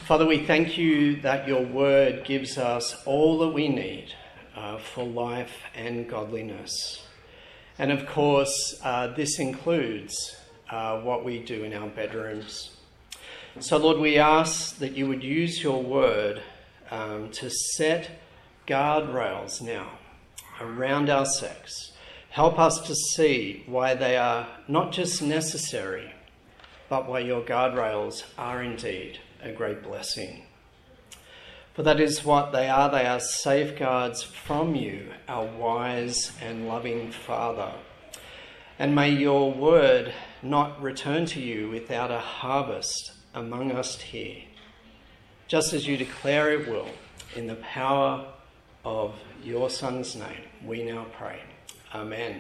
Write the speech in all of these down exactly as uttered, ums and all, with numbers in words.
Father, we thank you that your word gives us all that we need uh, for life and godliness. And of course, uh, this includes uh, what we do in our bedrooms. So Lord, we ask that you would use your word um, to set guardrails now around our sex. Help us to see why they are not just necessary, but why your guardrails are indeed a great blessing. For that is what they are. They are safeguards from you, our wise and loving Father. And may your word not return to you without a harvest among us here, just as you declare it will, in the power of your Son's name. We now pray. Amen.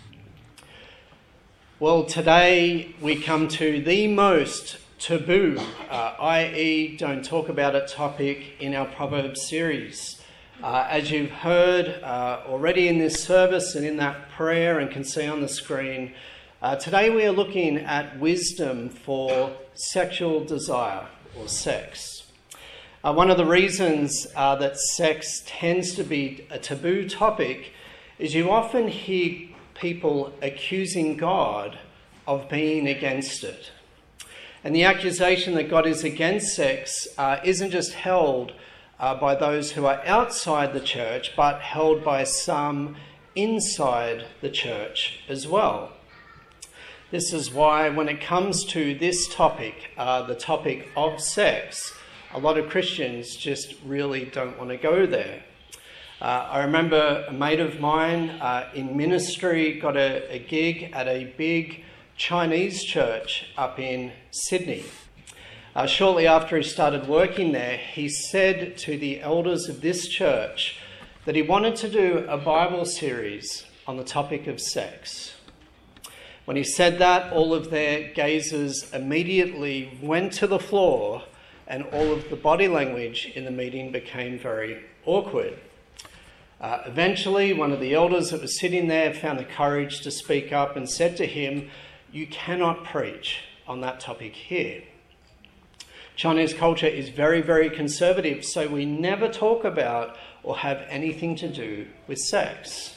Well, today we come to the most taboo, uh, that is don't talk about it topic in our Proverbs series. Uh, as you've heard uh, already in this service and in that prayer and can see on the screen, uh, today we are looking at wisdom for sexual desire or sex. Uh, one of the reasons uh, that sex tends to be a taboo topic is you often hear people accusing God of being against it. And the accusation that God is against sex uh, isn't just held uh, by those who are outside the church, but held by some inside the church as well. This is why when it comes to this topic, uh, the topic of sex, a lot of Christians just really don't want to go there. Uh, I remember a mate of mine uh, in ministry got a, a gig at a big Chinese church up in Sydney. Uh, shortly after he started working there, he said to the elders of this church that he wanted to do a Bible series on the topic of sex. When he said that, all of their gazes immediately went to the floor and all of the body language in the meeting became very awkward. Uh, eventually, one of the elders that was sitting there found the courage to speak up and said to him, "You cannot preach on that topic here. Chinese culture is very, very conservative, so we never talk about or have anything to do with sex."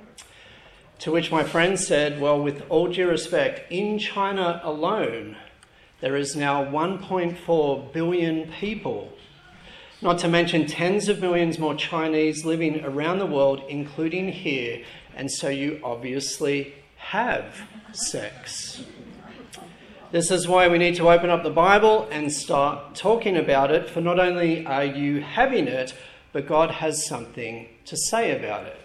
To which my friend said, "Well, with all due respect, in China alone, there is now one point four billion people, not to mention tens of millions more Chinese living around the world, including here, and so you obviously have sex. This is why we need to open up the Bible and start talking about it, for not only are you having it, but God has something to say about it."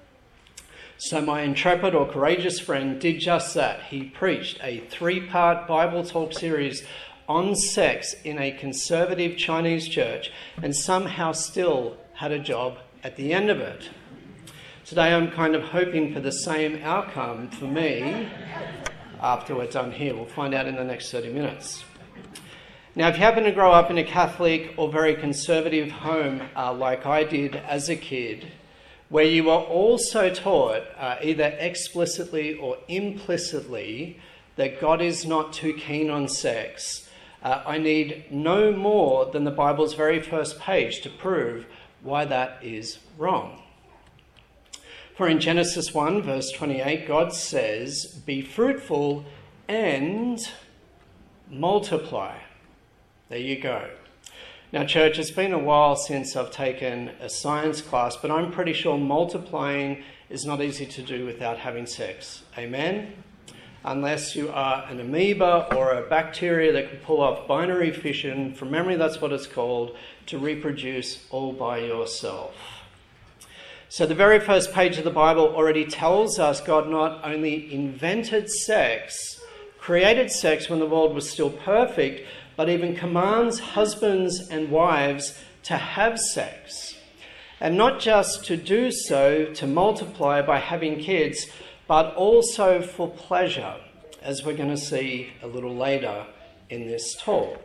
So my intrepid or courageous friend did just that. He preached a three-part Bible talk series on sex in a conservative Chinese church and somehow still had a job at the end of it. Today I'm kind of hoping for the same outcome for me after we're done here. We'll find out in the next thirty minutes. Now, if you happen to grow up in a Catholic or very conservative home uh, like I did as a kid, where you were also taught uh, either explicitly or implicitly that God is not too keen on sex, uh, I need no more than the Bible's very first page to prove why that is wrong. For in Genesis one, verse twenty-eight, God says, "Be fruitful and multiply." There you go. Now, church, it's been a while since I've taken a science class, but I'm pretty sure multiplying is not easy to do without having sex. Amen? Unless you are an amoeba or a bacteria that can pull off binary fission, from memory that's what it's called, to reproduce all by yourself. So the very first page of the Bible already tells us God not only invented sex, created sex when the world was still perfect, but even commands husbands and wives to have sex. And not just to do so, to multiply by having kids, but also for pleasure, as we're going to see a little later in this talk.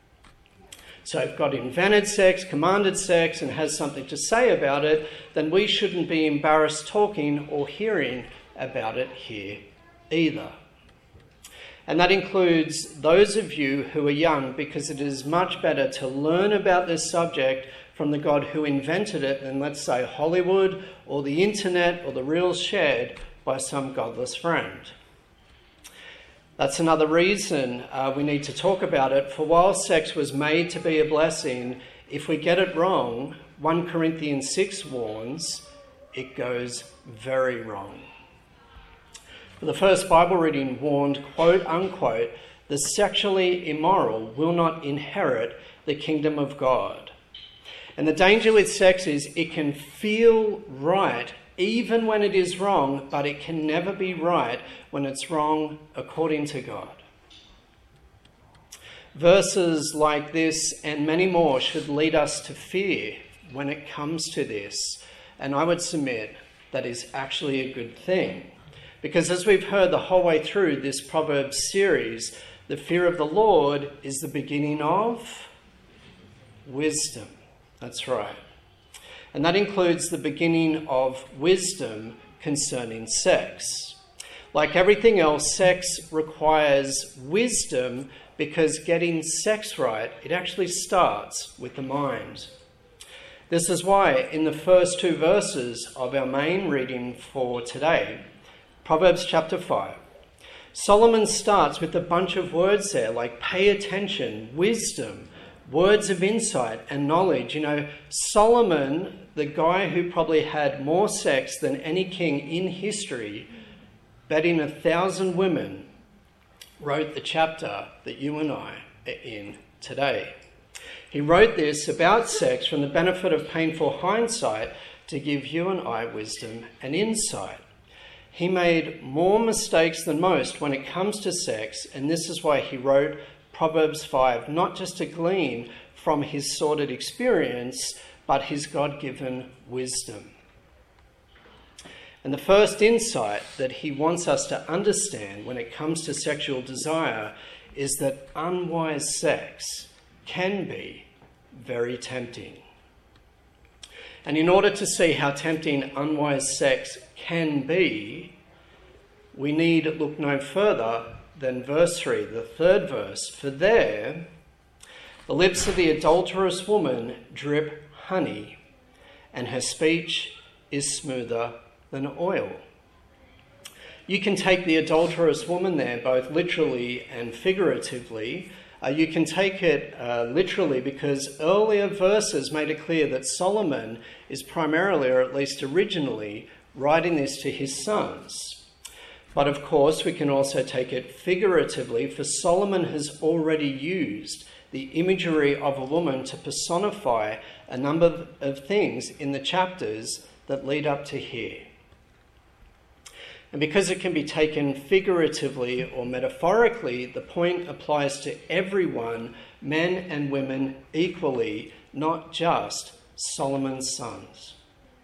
So if God invented sex, commanded sex, and has something to say about it, then we shouldn't be embarrassed talking or hearing about it here either. And that includes those of you who are young, because it is much better to learn about this subject from the God who invented it than, let's say, Hollywood or the internet or the reels shared by some godless friend. That's another reason uh, we need to talk about it. For while sex was made to be a blessing, if we get it wrong, First Corinthians six warns, it goes very wrong. The first Bible reading warned, quote unquote, the sexually immoral will not inherit the kingdom of God. And the danger with sex is it can feel right even when it is wrong, but it can never be right when it's wrong according to God. Verses like this and many more should lead us to fear when it comes to this. And I would submit that is actually a good thing. Because as we've heard the whole way through this Proverbs series, the fear of the Lord is the beginning of wisdom. That's right. And that includes the beginning of wisdom concerning sex. Like everything else, sex requires wisdom because getting sex right, it actually starts with the mind. This is why in the first two verses of our main reading for today, Proverbs chapter five, Solomon starts with a bunch of words there like pay attention, wisdom, words of insight and knowledge. You know, Solomon, the guy who probably had more sex than any king in history, betting a thousand women, wrote the chapter that you and I are in today. He wrote this about sex from the benefit of painful hindsight to give you and I wisdom and insight. He made more mistakes than most when it comes to sex, and this is why he wrote Proverbs five, not just to glean from his sordid experience, but his God-given wisdom. And the first insight that he wants us to understand when it comes to sexual desire is that unwise sex can be very tempting. And in order to see how tempting unwise sex can be, we need look no further than verse three, the third verse. For there, the lips of the adulterous woman drip honey, and her speech is smoother than oil. You can take the adulterous woman there both literally and figuratively. Uh, you can take it uh, literally because earlier verses made it clear that Solomon is primarily, or at least originally, writing this to his sons. But of course, we can also take it figuratively, for Solomon has already used the imagery of a woman to personify a number of things in the chapters that lead up to here. And because it can be taken figuratively or metaphorically, the point applies to everyone, men and women equally, not just Solomon's sons.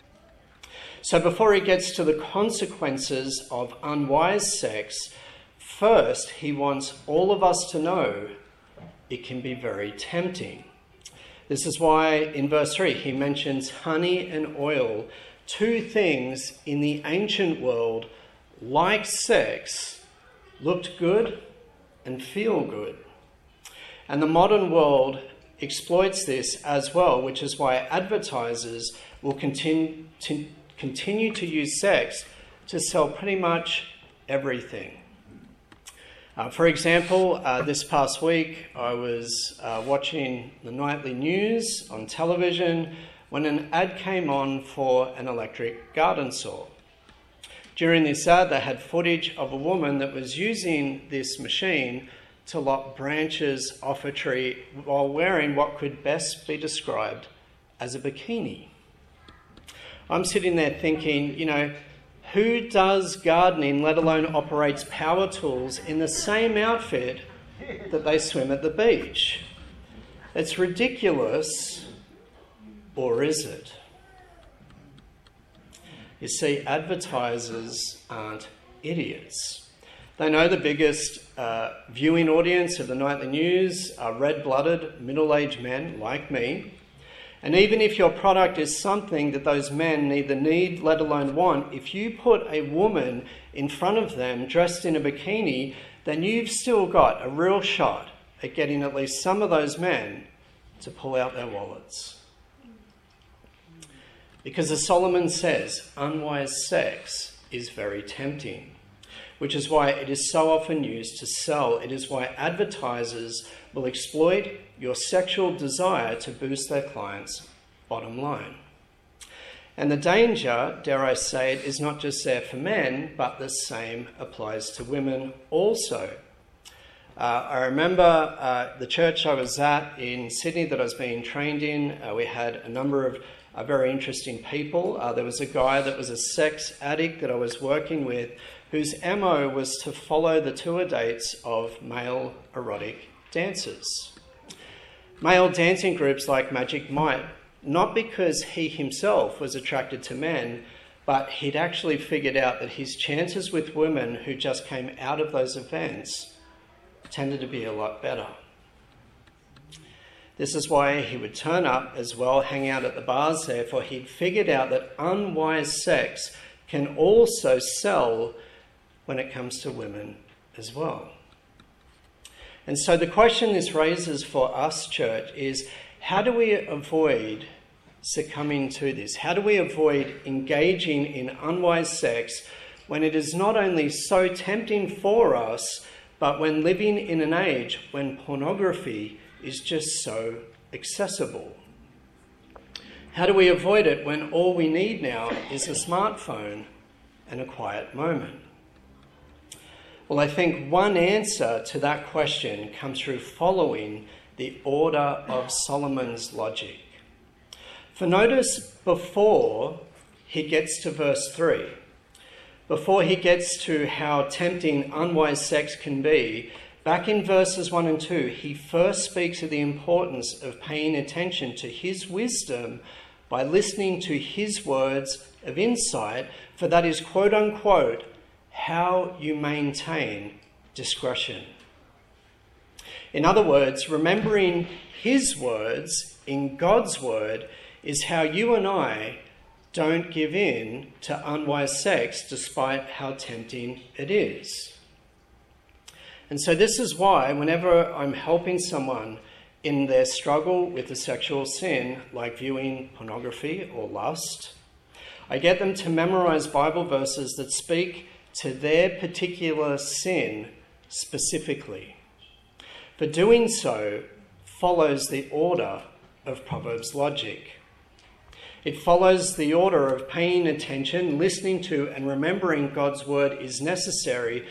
So before he gets to the consequences of unwise sex, first he wants all of us to know it can be very tempting. This is why in verse three he mentions honey and oil, two things in the ancient world, like sex, looked good and feel good. And the modern world exploits this as well, which is why advertisers will continue to, continue to use sex to sell pretty much everything. Uh, for example, uh, this past week I was uh, watching the nightly news on television when an ad came on for an electric garden saw. During this ad, they had footage of a woman that was using this machine to lop branches off a tree while wearing what could best be described as a bikini. I'm sitting there thinking, you know, who does gardening, let alone operates power tools in the same outfit that they swim at the beach? It's ridiculous, or is it? You see, advertisers aren't idiots. They know the biggest uh, viewing audience of the nightly news are red-blooded, middle-aged men like me. And even if your product is something that those men neither need, let alone want, if you put a woman in front of them dressed in a bikini, then you've still got a real shot at getting at least some of those men to pull out their wallets. Because as Solomon says, unwise sex is very tempting, which is why it is so often used to sell. It is why advertisers will exploit your sexual desire to boost their clients' bottom line. And the danger, dare I say it, is not just there for men, but the same applies to women also. Uh, I remember uh, the church I was at in Sydney that I was being trained in, uh, we had a number of uh, very interesting people. Uh, there was a guy that was a sex addict that I was working with, whose M O was to follow the tour dates of male erotic dancers. Male dancing groups like Magic Mike, not because he himself was attracted to men, but he'd actually figured out that his chances with women who just came out of those events tended to be a lot better. This is why he would turn up as well, hang out at the bars there, for he'd figured out that unwise sex can also sell when it comes to women as well. And so the question this raises for us, church, is how do we avoid succumbing to this? How do we avoid engaging in unwise sex when it is not only so tempting for us, but when living in an age when pornography is just so accessible? How do we avoid it when all we need now is a smartphone and a quiet moment? Well, I think one answer to that question comes through following the order of Solomon's logic. For notice before he gets to verse three, before he gets to how tempting unwise sex can be, back in verses one and two, he first speaks of the importance of paying attention to his wisdom by listening to his words of insight, for that is, quote unquote, how you maintain discretion. In other words, remembering his words in God's word is how you and I don't give in to unwise sex despite how tempting it is. And so this is why whenever I'm helping someone in their struggle with a sexual sin, like viewing pornography or lust, I get them to memorize Bible verses that speak to their particular sin specifically. For doing so follows the order of Proverbs logic. It follows the order of paying attention, listening to, and remembering God's word is necessary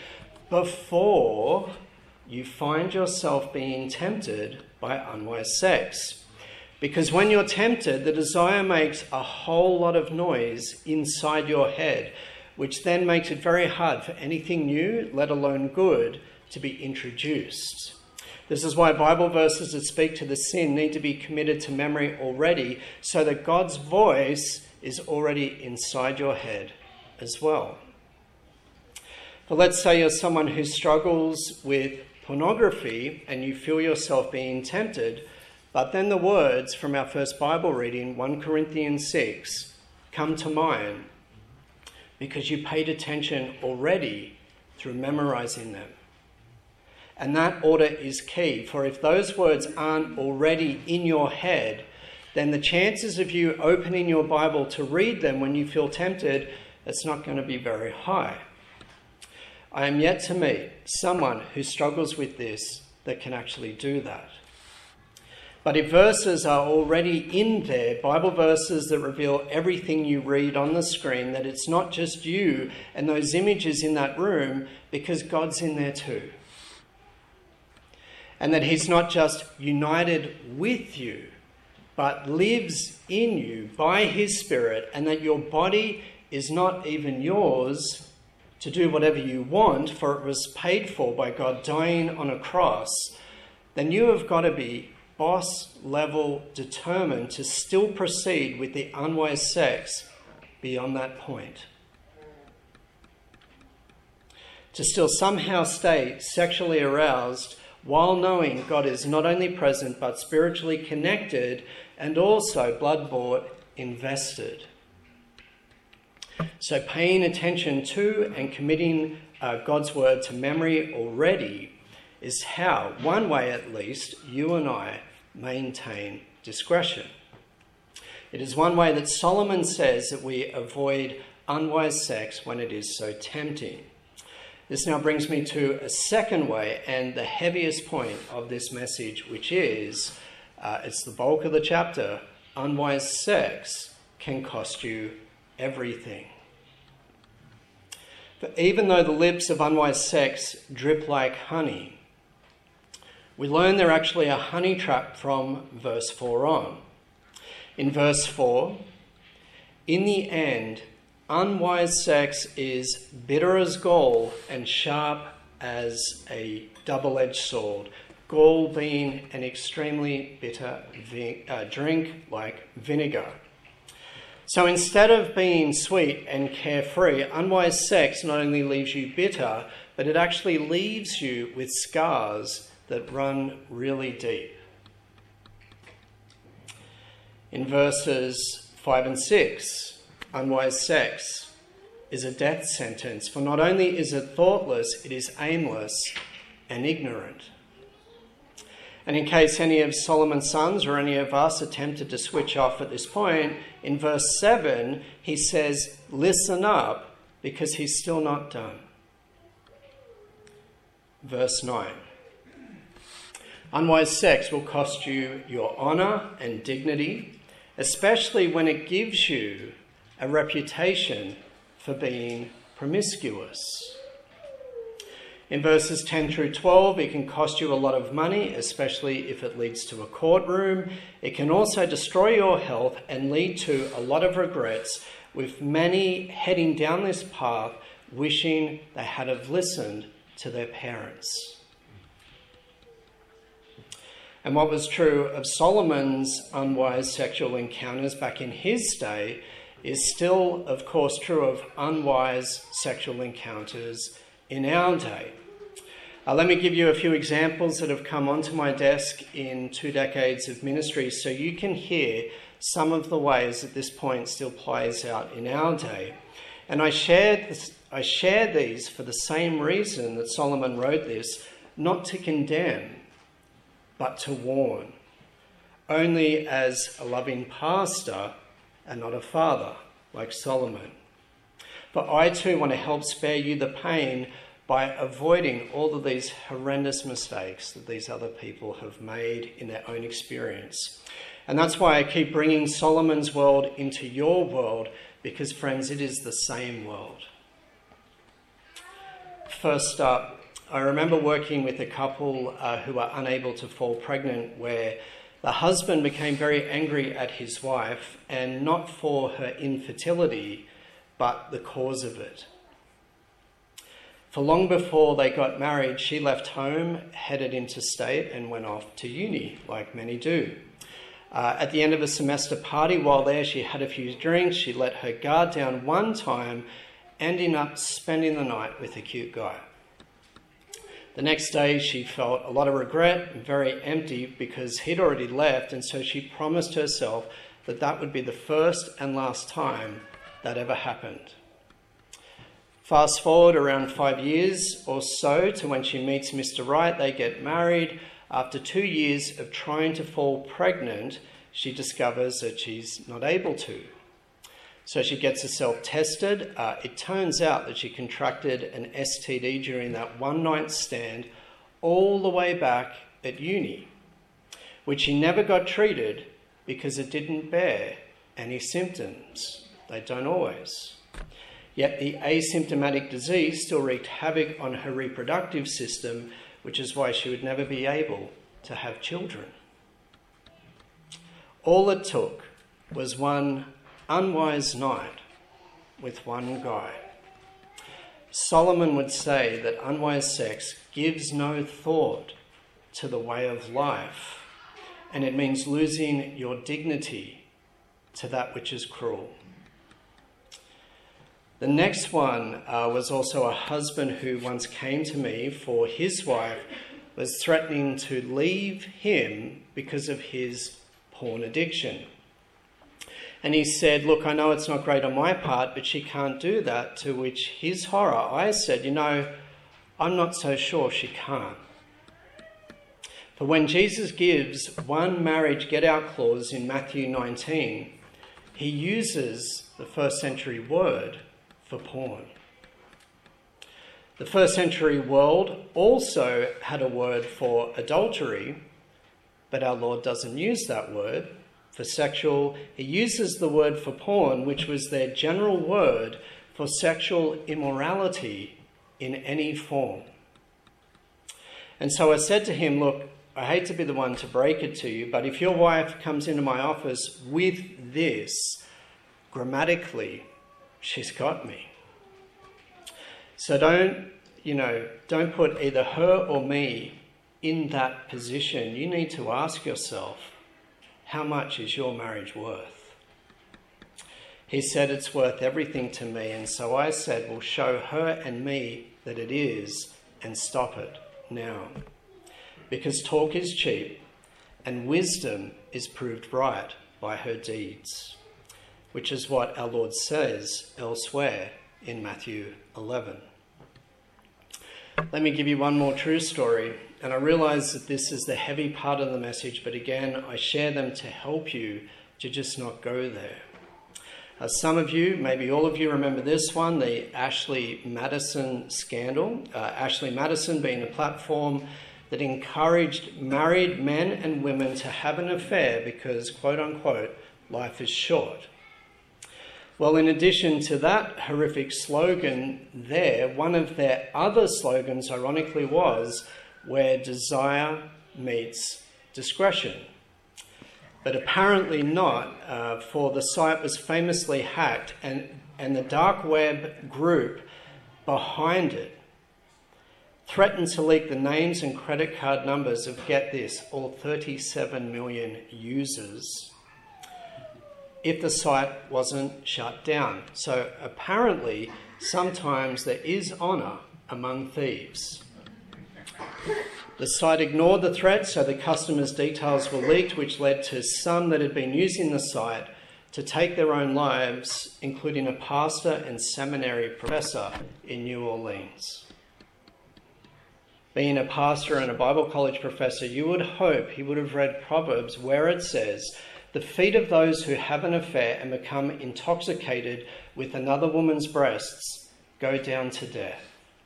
before you find yourself being tempted by unwise sex. Because when you're tempted, the desire makes a whole lot of noise inside your head, which then makes it very hard for anything new, let alone good, to be introduced. This is why Bible verses that speak to the sin need to be committed to memory already, so that God's voice is already inside your head as well. But let's say you're someone who struggles with pornography and you feel yourself being tempted, but then the words from our first Bible reading, First Corinthians six, come to mind because you paid attention already through memorizing them. And that order is key, for if those words aren't already in your head, then the chances of you opening your Bible to read them when you feel tempted, it's not going to be very high. I am yet to meet someone who struggles with this that can actually do that. But if verses are already in there, Bible verses that reveal everything you read on the screen, that it's not just you and those images in that room, because God's in there too. And that he's not just united with you, but lives in you by his Spirit, and that your body is not even yours to do whatever you want, for it was paid for by God dying on a cross, then you have got to be boss level determined to still proceed with the unwise sex beyond that point. To still somehow stay sexually aroused while knowing God is not only present but spiritually connected and also blood-bought, invested. So paying attention to and committing uh, God's word to memory already is how, one way at least, you and I maintain discretion. It is one way that Solomon says that we avoid unwise sex when it is so tempting. This now brings me to a second way and the heaviest point of this message, which is, uh, it's the bulk of the chapter, unwise sex can cost you everything. But even though the lips of unwise sex drip like honey, we learn they're actually a honey trap from verse four on. In verse four, in the end, unwise sex is bitter as gall and sharp as a double-edged sword, gall being an extremely bitter vi- uh, drink like vinegar. So instead of being sweet and carefree, unwise sex not only leaves you bitter, but it actually leaves you with scars that run really deep. In verses five and six, unwise sex is a death sentence, for not only is it thoughtless, it is aimless and ignorant. And in case any of Solomon's sons or any of us are tempted to switch off at this point, in verse seven, he says, listen up, because he's still not done. Verse nine. Unwise sex will cost you your honour and dignity, especially when it gives you a reputation for being promiscuous. In verses ten through twelve, it can cost you a lot of money, especially if it leads to a courtroom. It can also destroy your health and lead to a lot of regrets, with many heading down this path wishing they had have listened to their parents. And what was true of Solomon's unwise sexual encounters back in his day is still, of course, true of unwise sexual encounters in our day. Uh, let me give you a few examples that have come onto my desk in two decades of ministry so you can hear some of the ways that this point still plays out in our day. And I shared, this, I shared these for the same reason that Solomon wrote this, not to condemn, but to warn, only as a loving pastor and not a father like Solomon. But I too want to help spare you the pain by avoiding all of these horrendous mistakes that these other people have made in their own experience. And that's why I keep bringing Solomon's world into your world, because, friends, it is the same world. First up, I remember working with a couple uh, who were unable to fall pregnant, where the husband became very angry at his wife, and not for her infertility, but the cause of it. For long before they got married, she left home, headed interstate, and went off to uni, like many do. Uh, at the end of a semester party, while there, she had a few drinks, she let her guard down one time, ending up spending the night with a cute guy. The next day, she felt a lot of regret and very empty because he'd already left, and so she promised herself that that would be the first and last time that ever happened. Fast forward around five years or so to when she meets Mister Right. They get married. After two years of trying to fall pregnant, she discovers that she's not able to. So she gets herself tested. Uh, it turns out that she contracted an S T D during that one night stand all the way back at uni, which she never got treated because it didn't bear any symptoms. They don't always. Yet the asymptomatic disease still wreaked havoc on her reproductive system, which is why she would never be able to have children. All it took was one unwise night with one guy. Solomon would say that unwise sex gives no thought to the way of life, and it means losing your dignity to that which is cruel. The next one uh, was also a husband who once came to me for his wife was threatening to leave him because of his porn addiction. And he said, look, I know it's not great on my part, but she can't do that. To which his horror, I said, you know, I'm not so sure she can't. For when Jesus gives one marriage get-out clause in Matthew nineteen, he uses the first century word for porn. The first century world also had a word for adultery, but our Lord doesn't use that word for sexual. He uses the word for porn, which was their general word for sexual immorality in any form. And so I said to him, look, I hate to be the one to break it to you, but if your wife comes into my office with this, grammatically, she's got me. So don't, you know, don't put either her or me in that position. You need to ask yourself, how much is your marriage worth? He said, it's worth everything to me. And so I said, well, show her and me that it is and stop it now. Because talk is cheap and wisdom is proved right by her deeds, which is what our Lord says elsewhere in Matthew eleven. Let me give you one more true story. And I realise that this is the heavy part of the message, but again, I share them to help you to just not go there. Uh, some of you, maybe all of you, remember this one, the Ashley Madison scandal. Uh, Ashley Madison being a platform that encouraged married men and women to have an affair because, quote unquote, life is short. Well, in addition to that horrific slogan there, one of their other slogans, ironically, was, where desire meets discretion. But apparently not, uh, for the site was famously hacked and, and the dark web group behind it threatened to leak the names and credit card numbers of, get this, all thirty-seven million users if the site wasn't shut down. So apparently, sometimes there is honour among thieves. The site ignored the threat, so the customers' details were leaked, which led to some that had been using the site to take their own lives, including a pastor and seminary professor in New Orleans. Being a pastor and a Bible college professor, you would hope he would have read Proverbs where it says, the feet of those who have an affair and become intoxicated with another woman's breasts go down to death.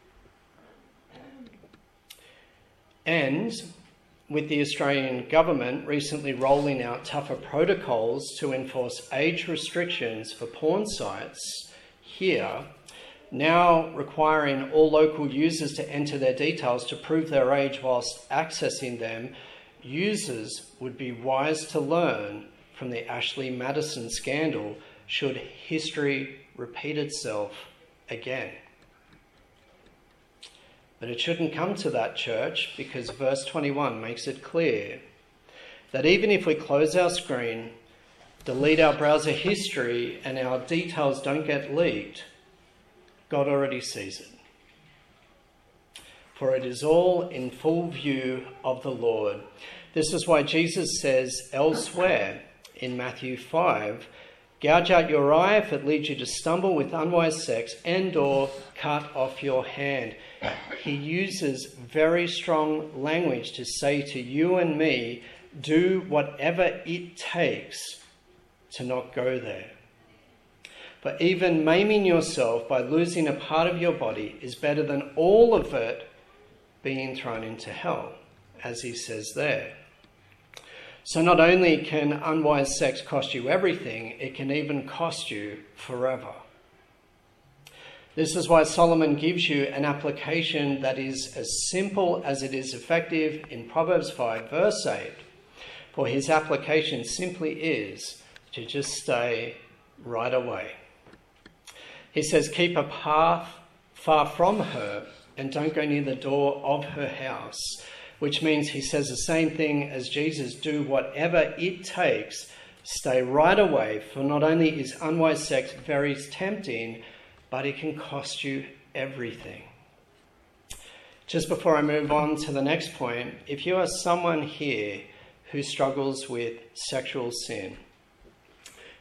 And with the Australian government recently rolling out tougher protocols to enforce age restrictions for porn sites here, now requiring all local users to enter their details to prove their age whilst accessing them, users would be wise to learn from the Ashley Madison scandal should history repeat itself again. But it shouldn't come to that, church, because verse twenty-one makes it clear that even if we close our screen, delete our browser history, and our details don't get leaked, God already sees it. For it is all in full view of the Lord. This is why Jesus says elsewhere in Matthew five, gouge out your eye if it leads you to stumble with unwise sex, and or cut off your hand. He uses very strong language to say to you and me, do whatever it takes to not go there. For even maiming yourself by losing a part of your body is better than all of it being thrown into hell, as he says there. So not only can unwise sex cost you everything, it can even cost you forever. This is why Solomon gives you an application that is as simple as it is effective in Proverbs five, verse eight. For his application simply is to just stay right away. He says, keep a path far from her and don't go near the door of her house. Which means he says the same thing as Jesus, do whatever it takes, stay right away, for not only is unwise sex very tempting, but it can cost you everything. Just before I move on to the next point, if you are someone here who struggles with sexual sin,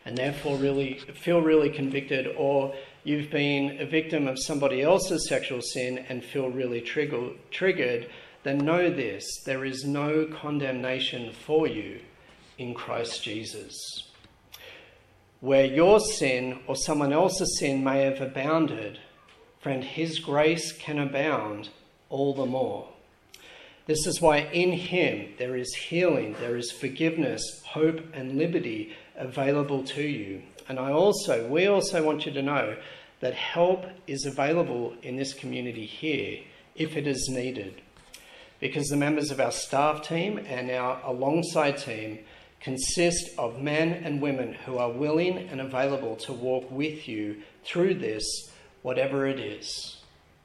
and therefore really feel really convicted, or you've been a victim of somebody else's sexual sin and feel really trigger, triggered, then know this: there is no condemnation for you in Christ Jesus. Where your sin or someone else's sin may have abounded, friend, his grace can abound all the more. This is why in him there is healing, there is forgiveness, hope and liberty available to you. And I also, we also want you to know that help is available in this community here if it is needed, because the members of our staff team and our alongside team consist of men and women who are willing and available to walk with you through this, whatever it is.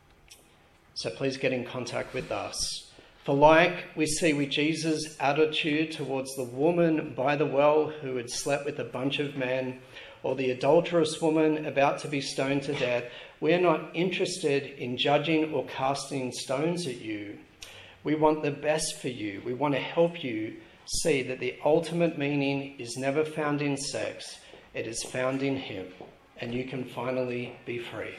So please get in contact with us. For like we see with Jesus' attitude towards the woman by the well who had slept with a bunch of men, or the adulterous woman about to be stoned to death, we are not interested in judging or casting stones at you. We want the best for you. We want to help you see that the ultimate meaning is never found in sex. It is found in him, and you can finally be free.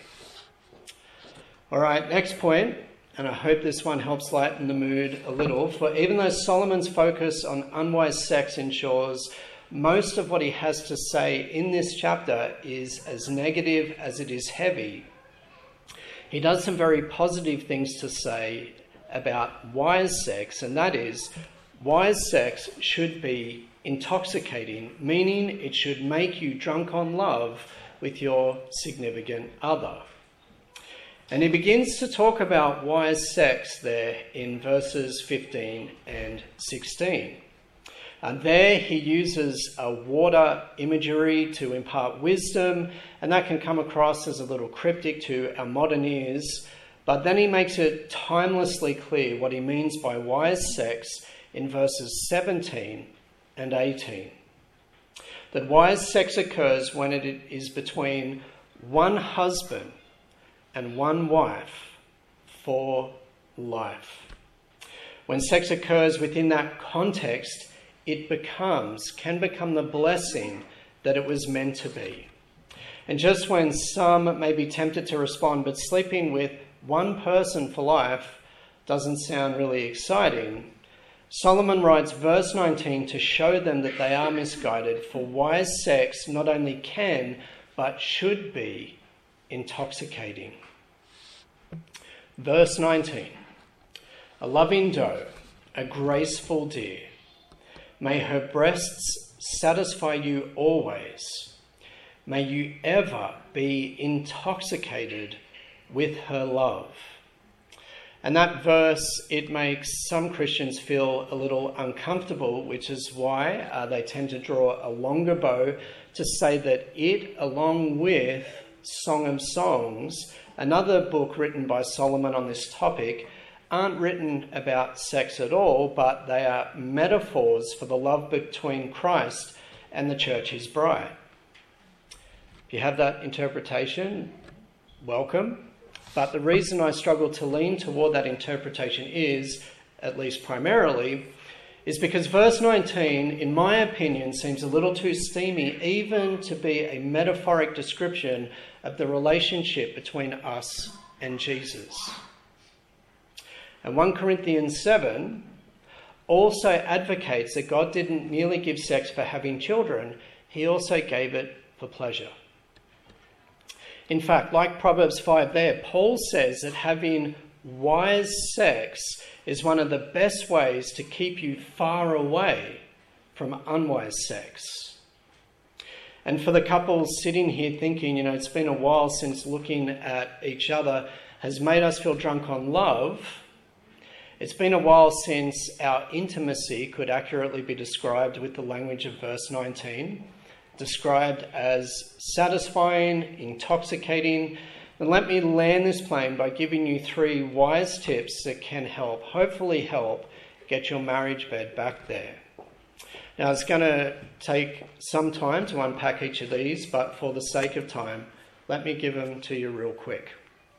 All right, next point. And I hope this one helps lighten the mood a little. For even though Solomon's focus on unwise sex ensures most of what he has to say in this chapter is as negative as it is heavy, he does some very positive things to say about wise sex, and that is, wise sex should be intoxicating, meaning it should make you drunk on love with your significant other. And he begins to talk about wise sex there in verses fifteen and sixteen. And there he uses a water imagery to impart wisdom, and that can come across as a little cryptic to our modern ears. But then he makes it timelessly clear what he means by wise sex in verses seventeen and eighteen. That wise sex occurs when it is between one husband and one wife for life. When sex occurs within that context, it becomes, can become the blessing that it was meant to be. And just when some may be tempted to respond, but sleeping with one person for life doesn't sound really exciting, Solomon writes verse nineteen to show them that they are misguided, for wise sex not only can, but should be intoxicating. Verse nineteen, a loving doe, a graceful deer, may her breasts satisfy you always. May you ever be intoxicated with her love. And that verse, it makes some Christians feel a little uncomfortable, which is why uh, they tend to draw a longer bow to say that it, along with Song of Songs, another book written by Solomon on this topic, aren't written about sex at all, but they are metaphors for the love between Christ and the church, his bride. If you have that interpretation, welcome. But the reason I struggle to lean toward that interpretation is, at least primarily, is because verse nineteen, in my opinion, seems a little too steamy even to be a metaphoric description of the relationship between us and Jesus. And First Corinthians seven also advocates that God didn't merely give sex for having children, he also gave it for pleasure. In fact, like Proverbs five there, Paul says that having wise sex is one of the best ways to keep you far away from unwise sex. And for the couples sitting here thinking, you know, it's been a while since looking at each other has made us feel drunk on love, it's been a while since our intimacy could accurately be described with the language of verse nineteen, described as satisfying, intoxicating. And let me land this plane by giving you three wise tips that can help, hopefully help, get your marriage bed back there. Now, it's going to take some time to unpack each of these, but for the sake of time, let me give them to you real quick.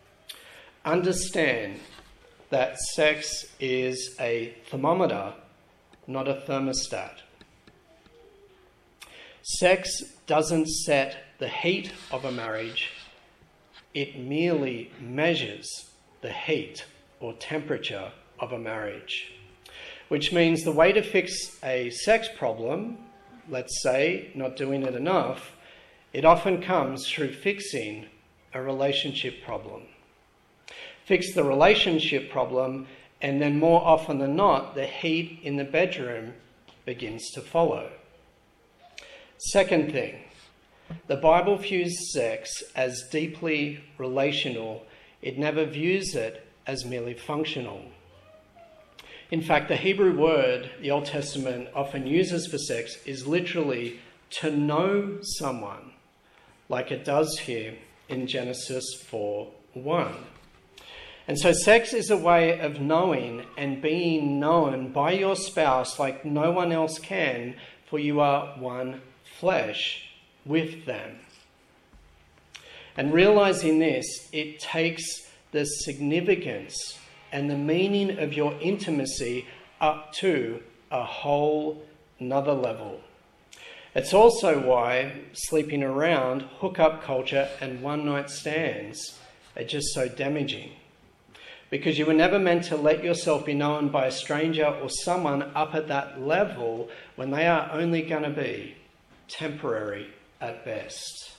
Understand that sex is a thermometer, not a thermostat. Sex doesn't set the heat of a marriage. It merely measures the heat or temperature of a marriage, which means the way to fix a sex problem, let's say not doing it enough, it often comes through fixing a relationship problem. Fix the relationship problem, and then more often than not, the heat in the bedroom begins to follow. Second thing, the Bible views sex as deeply relational. It never views it as merely functional. In fact, the Hebrew word the Old Testament often uses for sex is literally to know someone, like it does here in Genesis four one. And so sex is a way of knowing and being known by your spouse like no one else can, for you are one flesh with them. And realizing this, it takes the significance and the meaning of your intimacy up to a whole nother level. It's also why sleeping around, hookup culture and one-night stands are just so damaging. Because you were never meant to let yourself be known by a stranger or someone up at that level when they are only going to be temporary at best.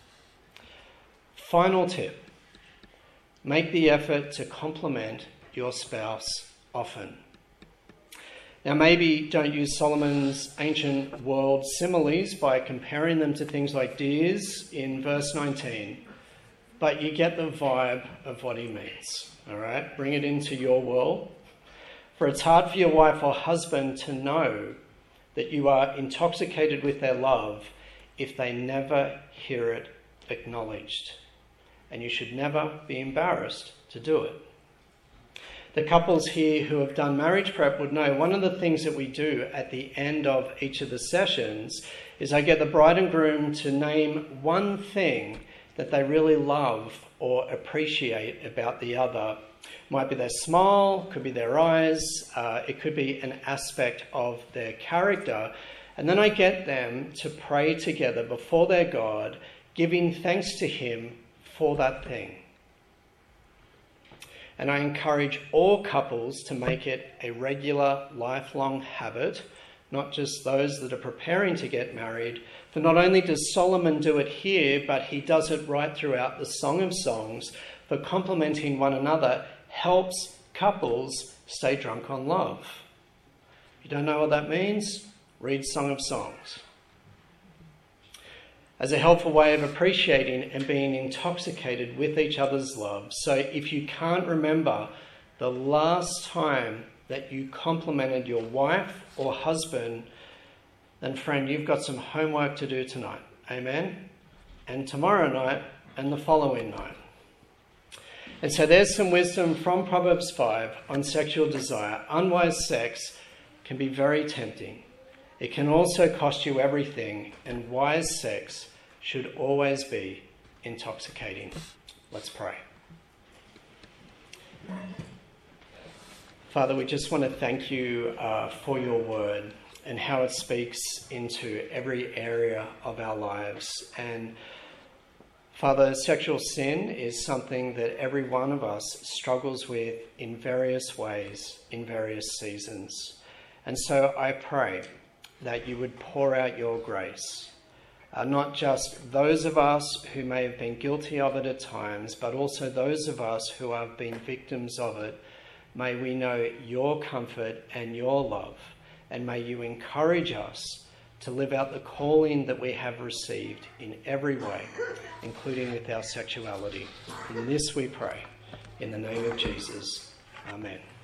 Final tip. Make the effort to compliment your spouse often. Now, maybe don't use Solomon's ancient world similes by comparing them to things like deers in verse nineteen, but you get the vibe of what he means, all right? Bring it into your world. For it's hard for your wife or husband to know that you are intoxicated with their love if they never hear it acknowledged. And you should never be embarrassed to do it. The couples here who have done marriage prep would know one of the things that we do at the end of each of the sessions is I get the bride and groom to name one thing that they really love or appreciate about the other. Might be their smile, could be their eyes, uh, it could be an aspect of their character. And then I get them to pray together before their God, giving thanks to him for that thing. And I encourage all couples to make it a regular, lifelong habit, not just those that are preparing to get married. For not only does Solomon do it here, but he does it right throughout the Song of Songs. For complimenting one another helps couples stay drunk on love. If you don't know what that means, read Song of Songs. As a helpful way of appreciating and being intoxicated with each other's love. So if you can't remember the last time that you complimented your wife or husband, then friend, you've got some homework to do tonight. Amen? And tomorrow night and the following night. And so there's some wisdom from Proverbs five on sexual desire. Unwise sex can be very tempting. It can also cost you everything, and wise sex should always be intoxicating. Let's pray. Father, we just want to thank you uh, for your word and how it speaks into every area of our lives. And Father, sexual sin is something that every one of us struggles with in various ways, in various seasons. And so I pray that you would pour out your grace, uh, not just those of us who may have been guilty of it at times, but also those of us who have been victims of it. May we know your comfort and your love, and may you encourage us to live out the calling that we have received in every way, including with our sexuality. In this we pray, in the name of Jesus. Amen.